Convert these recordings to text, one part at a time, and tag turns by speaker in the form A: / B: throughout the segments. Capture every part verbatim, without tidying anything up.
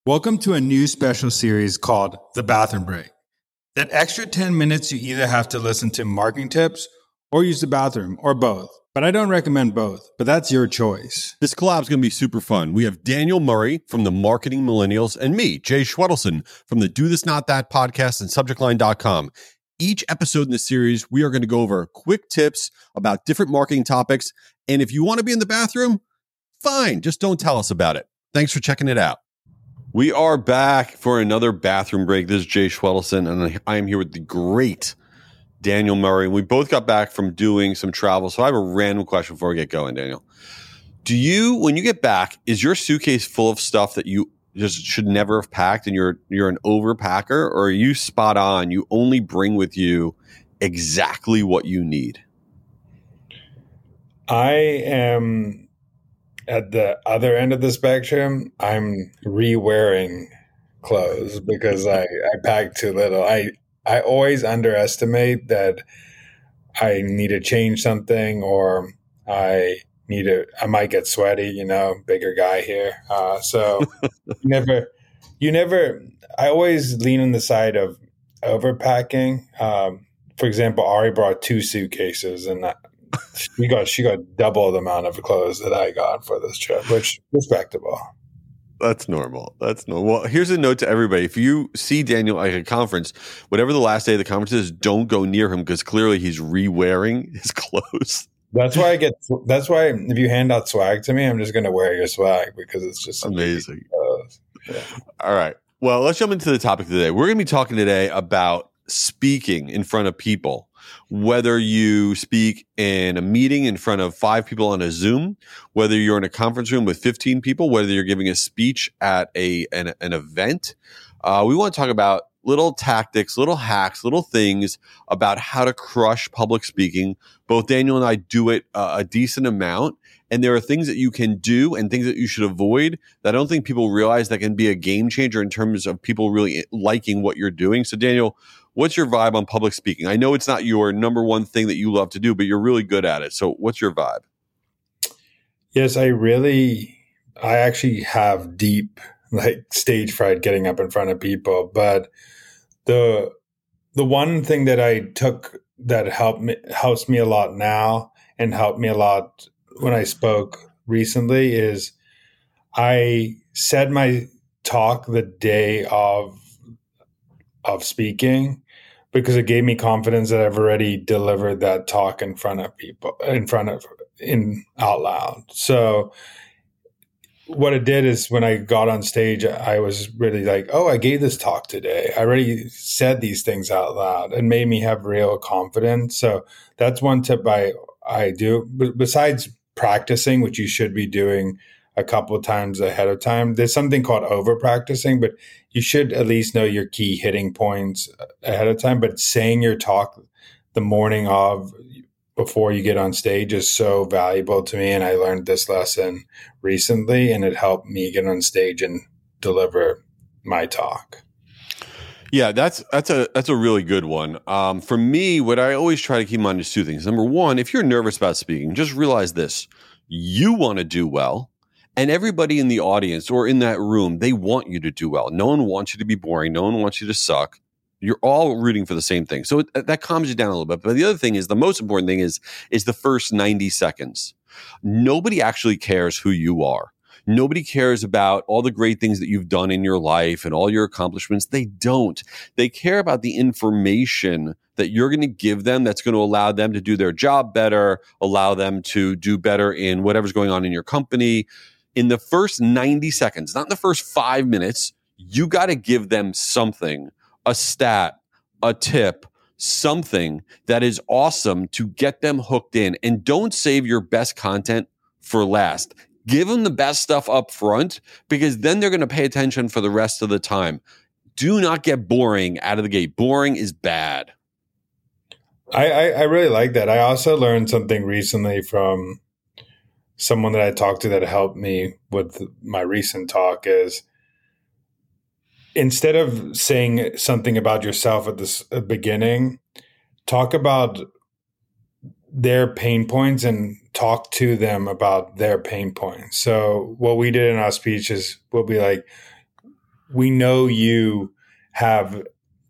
A: Welcome to a new special series called The Bathroom Break. That extra ten minutes you either have to listen to marketing tips or use the bathroom or both. But I don't recommend both, but that's your choice.
B: This collab is going to be super fun. We have Daniel Murray from the Marketing Millennials and me, Jay Schwedelson from the Do This Not That podcast and subject line dot com. Each episode in this series, we are going to go over quick tips about different marketing topics. And if you want to be in the bathroom, fine, just don't tell us about it. Thanks for checking it out. We are back for another bathroom break. This is Jay Schwedelson, and I am here with the great Daniel Murray. We both got back from doing some travel, so I have a random question before we get going, Daniel. Do you, when you get back, is your suitcase full of stuff that you just should never have packed, and you're you're an overpacker, or are you spot on? You only bring with you exactly what you need?
C: I am at the other end of the spectrum. I'm re-wearing clothes because I, I pack too little. I, I always underestimate that I need to change something, or I need to, I might get sweaty, you know, bigger guy here. Uh, so never, you never, I always lean on the side of overpacking. Um, for example, Ari brought two suitcases, and I, She got she got double the amount of clothes that I got for this trip, which respectable.
B: That's normal. That's normal. Well, here's a note to everybody. If you see Daniel at a conference, whatever the last day of the conference is, don't go near him because clearly he's re-wearing his clothes.
C: That's why I get. That's why if you hand out swag to me, I'm just going to wear your swag because it's just
B: amazing.
C: Yeah.
B: All right. Well, let's jump into the topic today. We're going to be talking today about speaking in front of people. Whether you speak in a meeting in front of five people on a Zoom, whether you're in a conference room with fifteen people, whether you're giving a speech at a an, an event, uh, we want to talk about little tactics, little hacks, little things about how to crush public speaking. Both Daniel and I do it uh, a decent amount, and there are things that you can do and things that you should avoid that I don't think people realize that can be a game changer in terms of people really liking what you're doing. So, Daniel, what's your vibe on public speaking? I know it's not your number one thing that you love to do, but you're really good at it. So what's your vibe?
C: Yes, I really, I actually have deep like stage fright getting up in front of people. But the the one thing that I took that helped me helps me a lot now and helped me a lot when I spoke recently is I said my talk the day of of speaking, because it gave me confidence that I've already delivered that talk in front of people, in front of, in out loud. So what it did is when I got on stage, I was really like, oh, I gave this talk today. I already said these things out loud. It made me have real confidence. So that's one tip I, I do. But besides practicing, which you should be doing a couple of times ahead of time, there's something called over practicing, but you should at least know your key hitting points ahead of time. But saying your talk the morning of, before you get on stage, is so valuable to me. And I learned this lesson recently, and it helped me get on stage and deliver my talk.
B: Yeah, that's that's a that's a really good one. Um, for me, what I always try to keep in mind is two things. Number one, if you're nervous about speaking, just realize this: you want to do well. And everybody in the audience or in that room, they want you to do well. No one wants you to be boring. No one wants you to suck. You're all rooting for the same thing. So it, that calms you down a little bit. But the other thing is, the most important thing is, is the first ninety seconds. Nobody actually cares who you are. Nobody cares about all the great things that you've done in your life and all your accomplishments. They don't. They care about the information that you're going to give them that's going to allow them to do their job better, allow them to do better in whatever's going on in your company. In the first ninety seconds, not in the first five minutes, you got to give them something, a stat, a tip, something that is awesome to get them hooked in. And don't save your best content for last. Give them the best stuff up front, because then they're going to pay attention for the rest of the time. Do not get boring out of the gate. Boring is bad.
C: I, I, I really like that. I also learned something recently from someone that I talked to that helped me with my recent talk is, instead of saying something about yourself at the beginning, talk about their pain points and talk to them about their pain points. So what we did in our speech is we'll be like, we know you have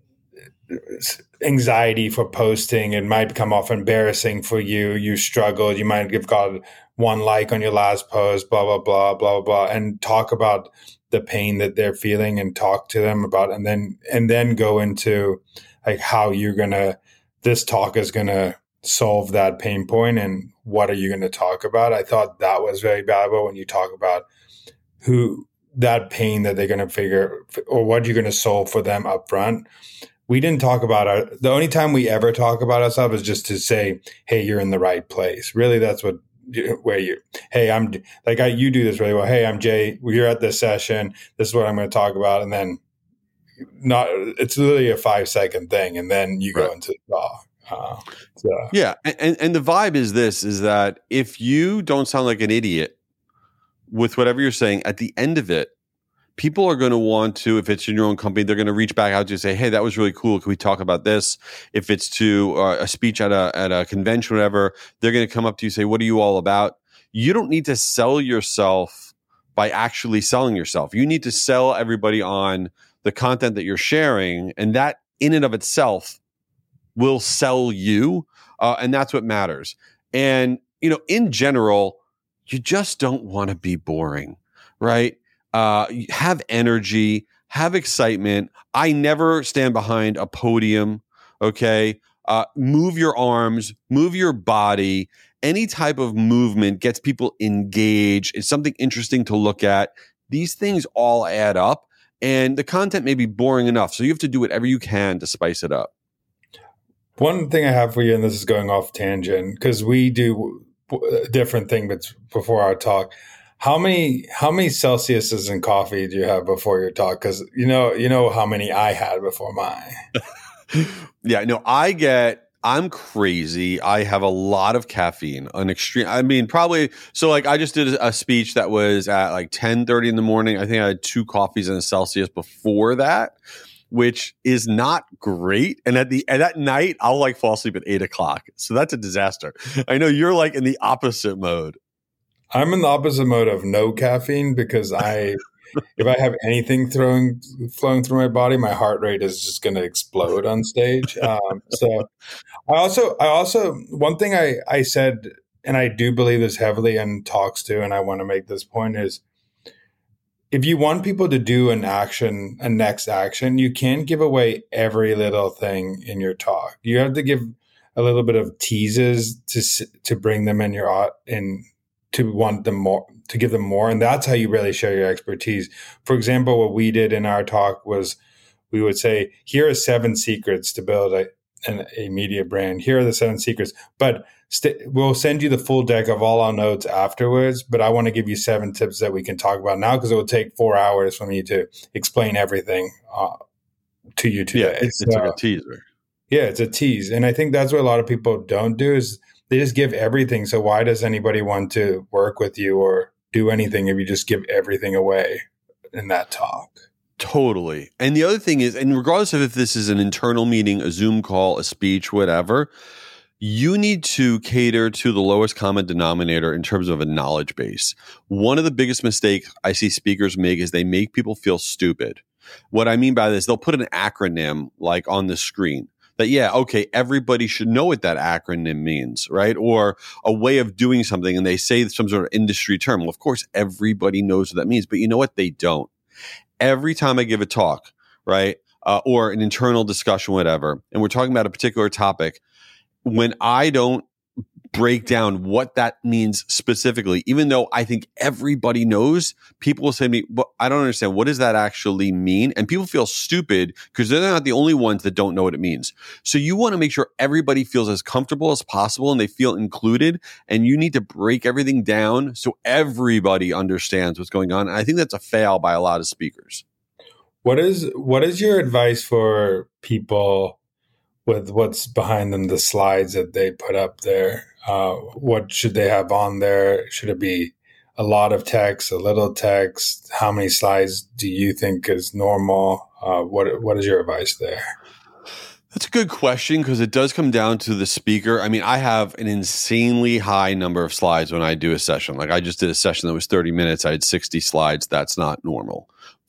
C: anxiety for posting. It might come off embarrassing for you. You struggled. You might have got one like on your last post, blah, blah, blah, blah, blah, and talk about the pain that they're feeling and talk to them about, and then, and then go into like how you're going to, this talk is going to solve that pain point and what are you going to talk about. I thought that was very valuable when you talk about who that pain that they're going to figure or what you're going to solve for them up front. We didn't talk about our, the only time we ever talk about ourselves is just to say, hey, you're in the right place. Really, that's what, where you, hey, I'm like, I, you do this really well. Hey, I'm Jay. You're at this session. This is what I'm going to talk about. And then not, it's literally a five second thing. And then you go right into the talk. Uh, so.
B: Yeah. And, and the vibe is this, is that if you don't sound like an idiot with whatever you're saying, at the end of it, people are going to want to, if it's in your own company, they're going to reach back out to you and say, hey, that was really cool. Can we talk about this? If it's to uh, a speech at a, at a convention, whatever, they're going to come up to you and say, what are you all about? You don't need to sell yourself by actually selling yourself. You need to sell everybody on the content that you're sharing. And that in and of itself will sell you. Uh, and that's what matters. And, you know, in general, you just don't want to be boring, right? Uh, have energy, have excitement. I never stand behind a podium. Okay. Uh, move your arms, move your body. Any type of movement gets people engaged. It's something interesting to look at. These things all add up, and the content may be boring enough. So you have to do whatever you can to spice it up.
C: One thing I have for you, and this is going off tangent, because we do a different thing but before our talk. How many how many Celsiuses in coffee do you have before your talk? Because you know you know how many I had before mine.
B: Yeah, no, I get. I'm crazy. I have a lot of caffeine, an extreme. I mean, probably. So, like, I just did a speech that was at like ten thirty in the morning. I think I had two coffees and a Celsius before that, which is not great. And at the and at night, I'll like fall asleep at eight o'clock. So that's a disaster. I know you're like in the opposite mode.
C: I'm in the opposite mode of no caffeine because I, if I have anything throwing flowing through my body, my heart rate is just going to explode on stage. Um, so, I also, I also, one thing I, I said, and I do believe this heavily in talks too, and I want to make this point is, if you want people to do an action, a next action, you can't give away every little thing in your talk. You have to give a little bit of teases to to bring them in your in. to want them more, to give them more. And that's how you really show your expertise. For example, what we did in our talk was we would say, here are seven secrets to build a, an, a media brand. Here are the seven secrets, but st- we'll send you the full deck of all our notes afterwards. But I want to give you seven tips that we can talk about now, because it will take four hours for me to explain everything uh, to you today.
B: Yeah, it's, it's uh, like a teaser.
C: Yeah, it's a tease. And I think that's what a lot of people don't do is they just give everything. So why does anybody want to work with you or do anything if you just give everything away in that talk?
B: Totally. And the other thing is, and regardless of if this is an internal meeting, a Zoom call, a speech, whatever, you need to cater to the lowest common denominator in terms of a knowledge base. One of the biggest mistakes I see speakers make is they make people feel stupid. What I mean by this, they'll put an acronym like on the screen. That, yeah, okay, everybody should know what that acronym means, right? Or a way of doing something, and they say some sort of industry term. Well, of course, everybody knows what that means, but you know what? They don't. Every time I give a talk, right, uh, or an internal discussion, whatever, and we're talking about a particular topic, when I don't break down what that means specifically, even though I think everybody knows, people will say to me, but I don't understand. What does that actually mean? And people feel stupid because they're not the only ones that don't know what it means. So you want to make sure everybody feels as comfortable as possible and they feel included. And you need to break everything down so everybody understands what's going on. And I think that's a fail by a lot of speakers.
C: What is, what is your advice for people with what's behind them, the slides that they put up there? Uh, what should they have on there? Should it be a lot of text, a little text? How many slides do you think is normal? Uh, what What is your advice there?
B: That's a good question because it does come down to the speaker. I mean, I have an insanely high number of slides when I do a session. Like I just did a session that was thirty minutes. I had sixty slides. That's not normal.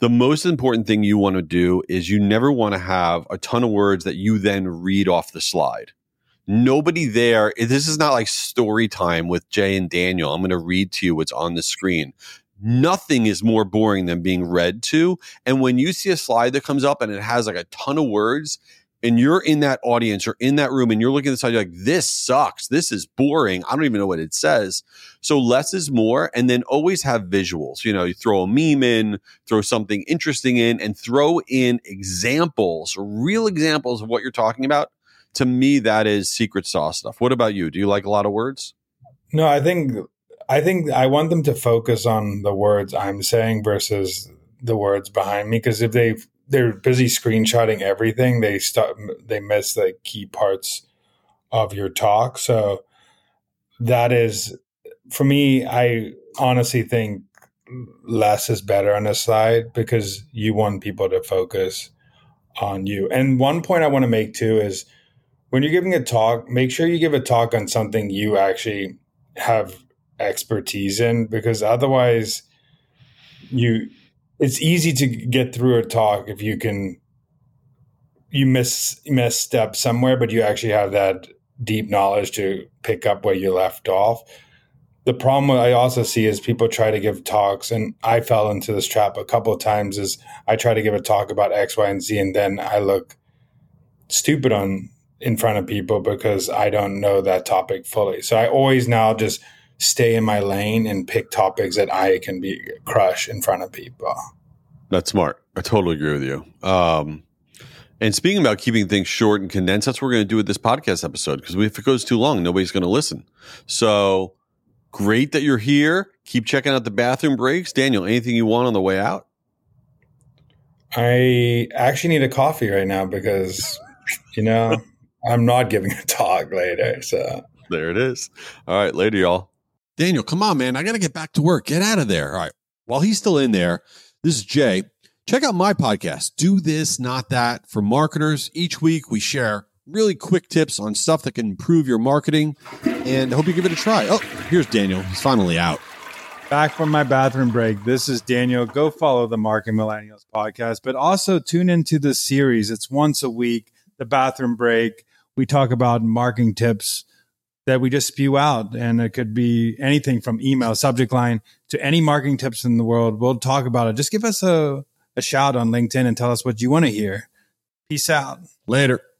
B: The most important thing you want to do is you never want to have a ton of words that you then read off the slide. Nobody there. This is not like story time with Jay and Daniel. I'm going to read to you what's on the screen. Nothing is more boring than being read to. And when you see a slide that comes up and it has like a ton of words, and you're in that audience or in that room and you're looking at the side, you're like, this sucks. This is boring. I don't even know what it says. So less is more. And then always have visuals. You know, you throw a meme in, throw something interesting in, and throw in examples, real examples of what you're talking about. To me, that is secret sauce stuff. What about you? Do you like a lot of words?
C: No, I think I think I want them to focus on the words I'm saying versus the words behind me. Because if they they're busy screenshotting everything, they start they miss the key parts of your talk. So that is, for me, I honestly think less is better on a slide because you want people to focus on you. And one point I want to make too is when you're giving a talk, make sure you give a talk on something you actually have expertise in, because otherwise you it's easy to get through a talk if you can you miss misstep somewhere, but you actually have that deep knowledge to pick up where you left off. The problem I also see is people try to give talks, and I fell into this trap a couple of times, is I try to give a talk about X, Y, and Z, and then I look stupid on in front of people because I don't know that topic fully. So I always now just stay in my lane and pick topics that I can be crush in front of people.
B: That's smart. I totally agree with you. Um, and speaking about keeping things short and condensed, that's what we're going to do with this podcast episode, because if it goes too long, nobody's going to listen. So great that you're here. Keep checking out the bathroom breaks. Daniel, anything you want on the way out?
C: I actually need a coffee right now because, you know, I'm not giving a talk later. So
B: there it is. All right. Later, y'all.
D: Daniel, come on, man. I got to get back to work. Get out of there. All right. While he's still in there, this is Jay. Check out my podcast, Do This, Not That, for marketers. Each week, we share really quick tips on stuff that can improve your marketing, and I hope you give it a try. Oh, here's Daniel. He's finally out.
A: Back from my bathroom break. This is Daniel. Go follow the Marketing Millennials podcast, but also tune into the series. It's once a week, the bathroom break. We talk about marketing tips that we just spew out, and it could be anything from email, subject line, to any marketing tips in the world. We'll talk about it. Just give us a, a shout on LinkedIn and tell us what you want to hear. Peace out.
D: Later.